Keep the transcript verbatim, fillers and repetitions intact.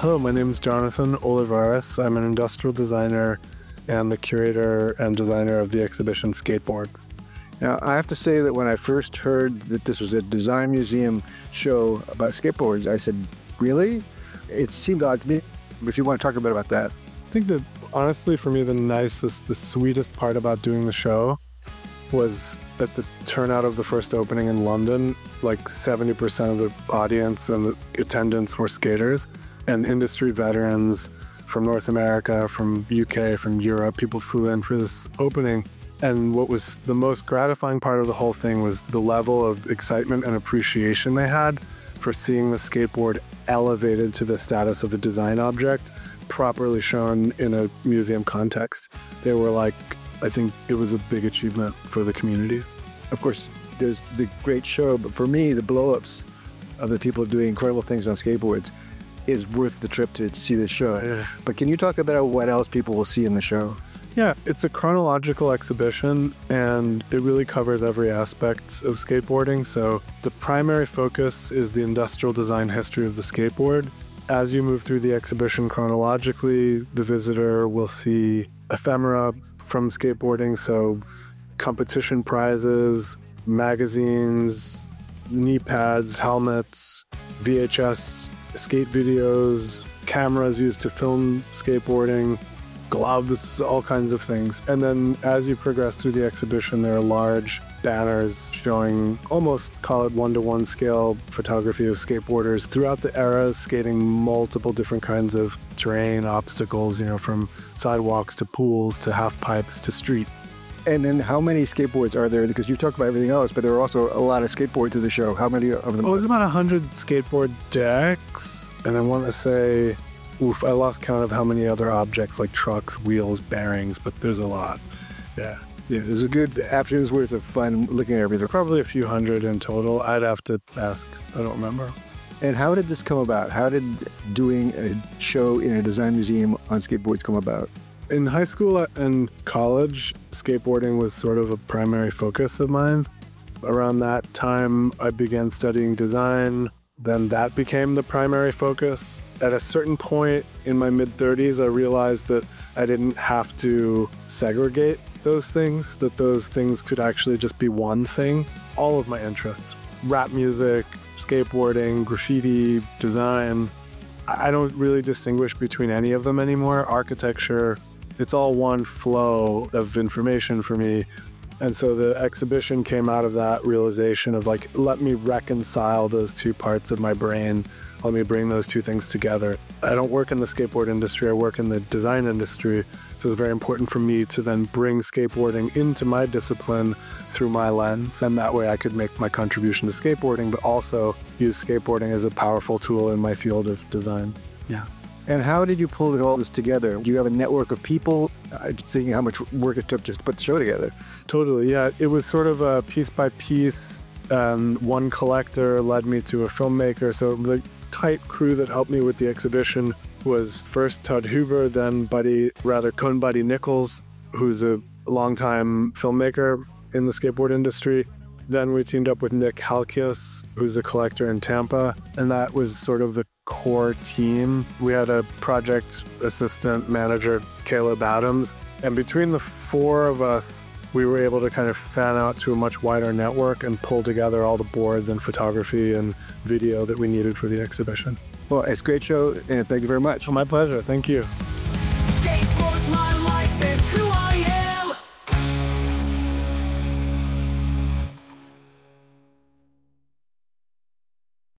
Hello, my name is Jonathan Olivares. I'm an industrial designer and the curator and designer of the exhibition Skateboard. Now, I have to say that when I first heard that this was a design museum show about skateboards, I said, really? It seemed odd to me. If you want to talk a bit about that. I think that, honestly, for me, the nicest, the sweetest part about doing the show was at the turnout of the first opening in London. Like seventy percent of the audience and the attendants were skaters and industry veterans from North America, from U K, from Europe. People flew in for this opening. And what was the most gratifying part of the whole thing was the level of excitement and appreciation they had for seeing the skateboard elevated to the status of a design object, properly shown in a museum context. They were like, I think it was a big achievement for the community. Of course, there's the great show, but for me, the blow-ups of the people doing incredible things on skateboards is worth the trip to see the show. Yeah. But can you talk about what else people will see in the show? Yeah, it's a chronological exhibition and it really covers every aspect of skateboarding. So the primary focus is the industrial design history of the skateboard. As you move through the exhibition chronologically, the visitor will see ephemera from skateboarding, so competition prizes, magazines, knee pads, helmets, V H S, skate videos, cameras used to film skateboarding, gloves, all kinds of things. And then as you progress through the exhibition, there are large banners showing almost, call it one-to-one scale photography of skateboarders throughout the eras, skating multiple different kinds of terrain, obstacles, you know, from sidewalks to pools to half pipes to street. And then how many skateboards are there? Because you talked about everything else, but there are also a lot of skateboards at the show. How many of them? Oh, it's about one hundred skateboard decks. And I want to say, oof, I lost count of how many other objects like trucks, wheels, bearings, but there's a lot. Yeah. Yeah, it was a good afternoon's worth of fun looking at everything. Probably a few hundred in total. I'd have to ask. I don't remember. And how did this come about? How did doing a show in a design museum on skateboards come about? In high school and college, skateboarding was sort of a primary focus of mine. Around that time, I began studying design. Then that became the primary focus. At a certain point in my mid-thirties, I realized that I didn't have to segregate those things, that those things could actually just be one thing. All of my interests, rap music, skateboarding, graffiti, design, I don't really distinguish between any of them anymore. Architecture, it's all one flow of information for me. And so the exhibition came out of that realization of like, let me reconcile those two parts of my brain. Let me bring those two things together. I don't work in the skateboard industry, I work in the design industry. So it's very important for me to then bring skateboarding into my discipline through my lens. And that way I could make my contribution to skateboarding, but also use skateboarding as a powerful tool in my field of design. Yeah. And how did you pull all this together? Do you have a network of people? I'm thinking how much work it took just to put the show together. Totally, yeah. It was sort of a piece by piece. Um, one collector led me to a filmmaker. So the tight crew that helped me with the exhibition was first Todd Huber, then Buddy, rather Cohn Buddy Nichols, who's a longtime filmmaker in the skateboard industry. Then we teamed up with Nick Halkias, who's a collector in Tampa, and that was sort of the core team. We had a project assistant manager, Caleb Adams, and between the four of us, we were able to kind of fan out to a much wider network and pull together all the boards and photography and video that we needed for the exhibition. Well, it's a great show, and thank you very much. Oh, my pleasure. Thank you.